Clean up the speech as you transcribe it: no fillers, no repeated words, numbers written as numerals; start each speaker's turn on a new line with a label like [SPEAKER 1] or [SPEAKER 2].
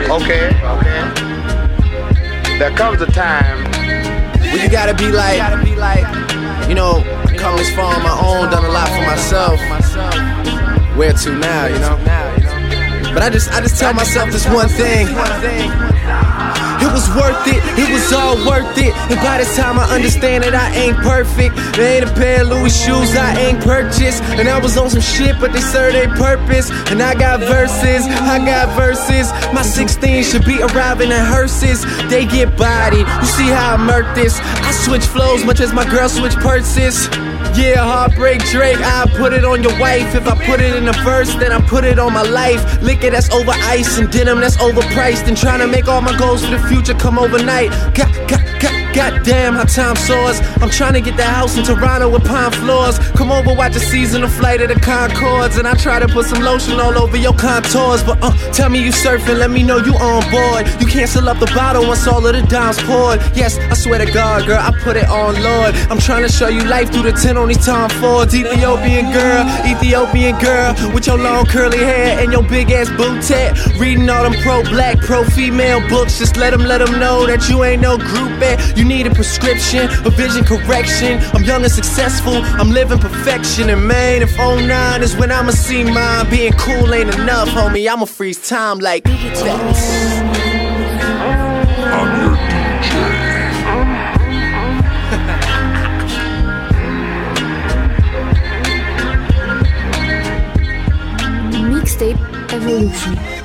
[SPEAKER 1] Okay. There comes a time
[SPEAKER 2] when you gotta be like, you know, come this far on my own, done a lot for myself. Where to now, you know? But I just tell myself this one thing. It was worth it, it was all worth it. And by this time I understand that I ain't perfect. There ain't a pair of Louis shoes I ain't purchased. And I was on some shit, but they serve their purpose. And I got verses. My 16 should be arriving in hearses. They get bodied, you see how I murk this. I switch flows much as my girl switch purses. Yeah, heartbreak Drake, I put it on your wife. If I put it in a verse, then I put it on my life. Liquor that's over ice and denim that's overpriced. And trying to make all my goals for the future come overnight. Goddamn how time soars. I'm trying to get that house in Toronto with pine floors. Come over, watch a seasonal flight of the Concords. And I try to put some lotion all over your contours. But tell me you surfing, let me know you on board. You cancel up the bottle once all of the dimes poured. Yes, I swear to God, girl, I put it on Lord. I'm trying to show you life through the 10 on these Tom Fords. Ethiopian girl, with your long curly hair and your big ass boot tat. Reading all them pro-black, pro-female books. Just let them know that you ain't no groupie. You need a prescription, a vision correction. I'm young and successful, I'm living perfection. And man, if 09 is when I'ma see mine, being cool ain't enough, homie, I'ma freeze time like that.
[SPEAKER 3] I'm your DJ.
[SPEAKER 4] Mixtape Evolution.